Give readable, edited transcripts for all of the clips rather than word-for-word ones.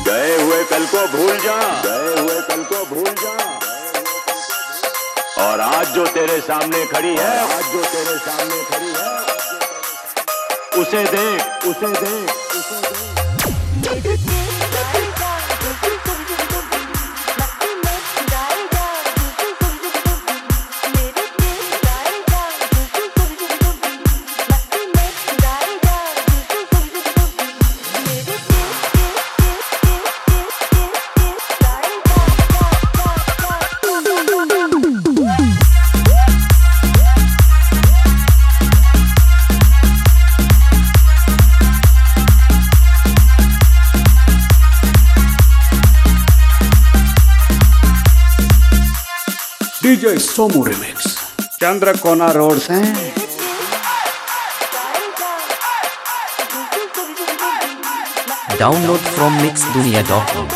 गए हुए कल को भूल जा, गए हुए कल को भूल जा। और आज जो तेरे सामने खड़ी है, आज जो तेरे सामने खड़ी है, उसे देख, उसे देख, उसे देख। DJ Somu remix Chandrakona road से। Download from mixdunia.com।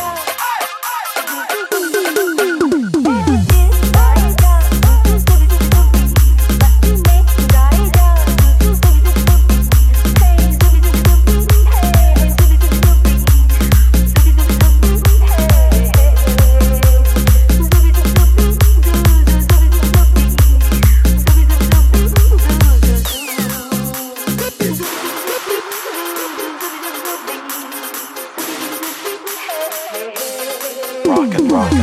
Rock and roll.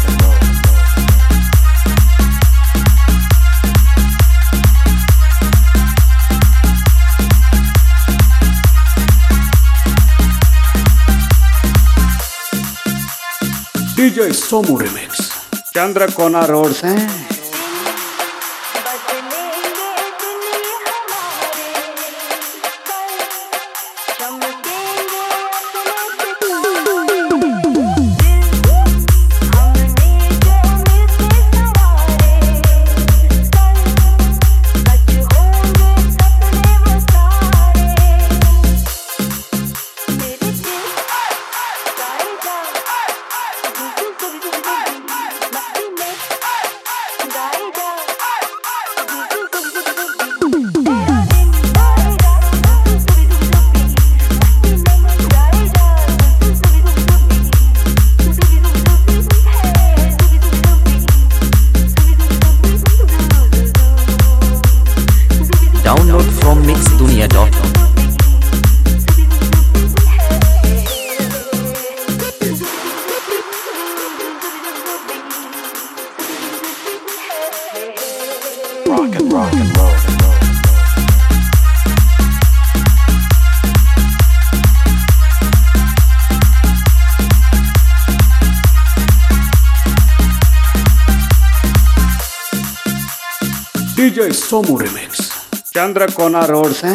DJ Somu remix Chandrakona road से। Download from mixdunia.com। Rock and roll. DJ Somu remix Chandrakona road से।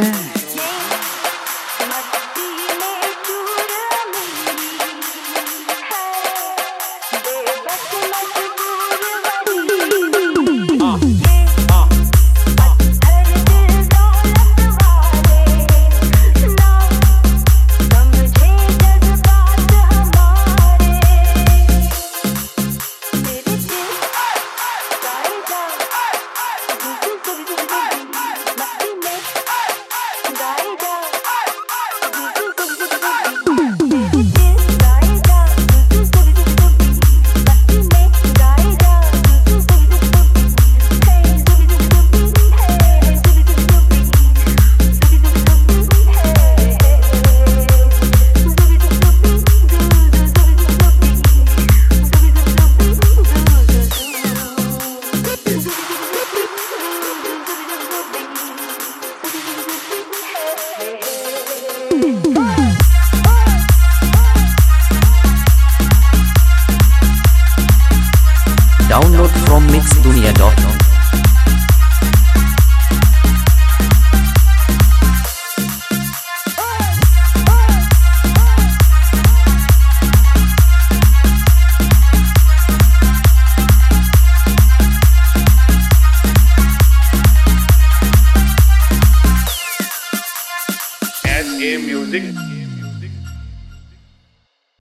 Download from mixdunia.com। SA Music